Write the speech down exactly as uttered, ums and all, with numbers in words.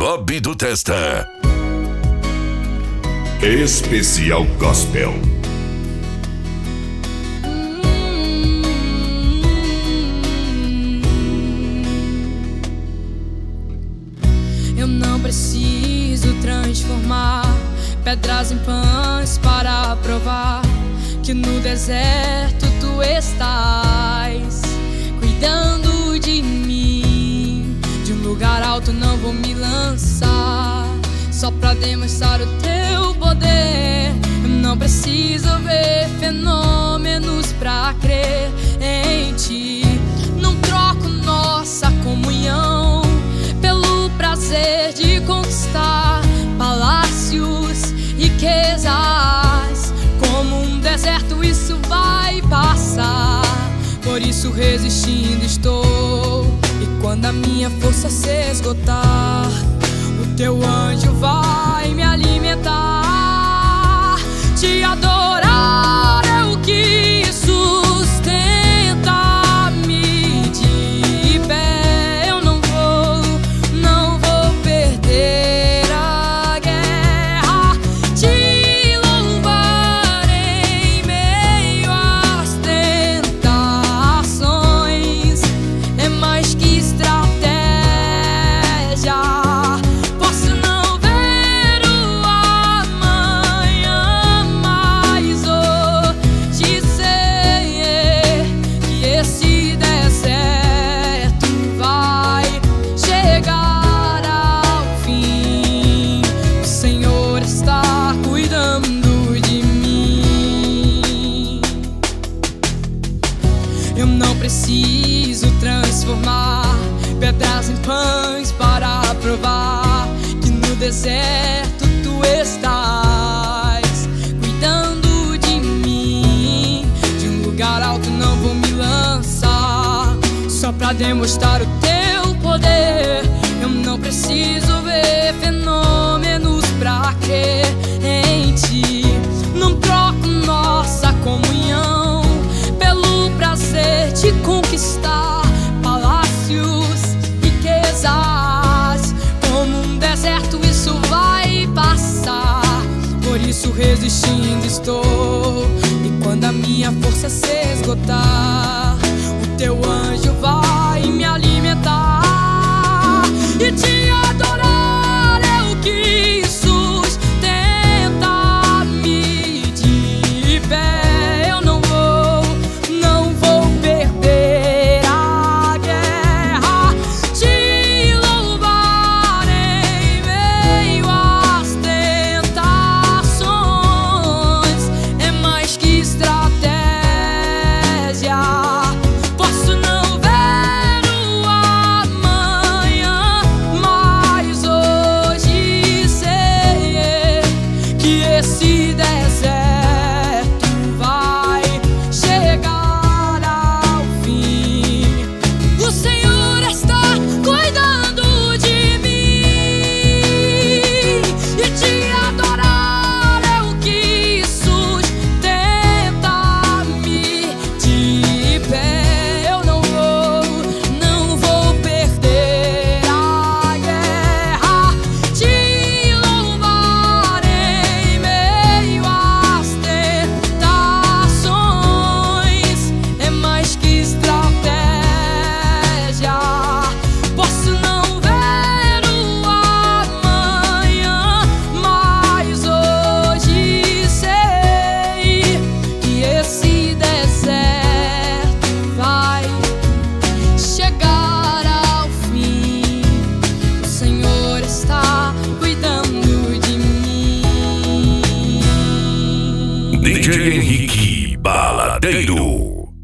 Bob do Testa. Especial Gospel. Eu não preciso transformar pedras em pães para provar que no deserto tu estás cuidando de mim. De um lugar alto não vou me lançar só pra demonstrar o teu poder. Eu não preciso ver fenômenos pra crer em ti. Não troco nossa comunhão pelo prazer de conquistar palácios, riquezas. Como um deserto isso vai passar, por isso resistindo estou. E quando a minha força se esgotar, o teu anjo vai me alimentar. Te adorar é o que sustenta me de pé. Eu não vou, não vou perder a guerra. Te louvar em meio às tentações é mais que estratégia. Eu não preciso transformar pedras em pães para provar que no deserto tu estás cuidando de mim. De um lugar alto não vou me lançar só pra demonstrar o teu poder. Eu não preciso ver fenômenos pra crer em ti. Não troco nossa comunhão pelo prazer de conquistar palácios, riquezas. Como um deserto isso vai passar, por isso resistindo estou. E quando a minha força se esgotar, o teu anjo vai me alimentar. E te adorar é o que sustenta me de pé. Esse deserto vai chegar ao fim. O Senhor está cuidando de mim. E te adorar é o que sustenta-me de pé. Eu não vou, não vou perder a guerra. Te louvar em meio às tentações é mais que estratégia. Posso não ver o amanhã, mas hoje sei que esse deserto vai chegar ao fim. O Senhor está cuidando de mim. D J Henrique Baladeiro.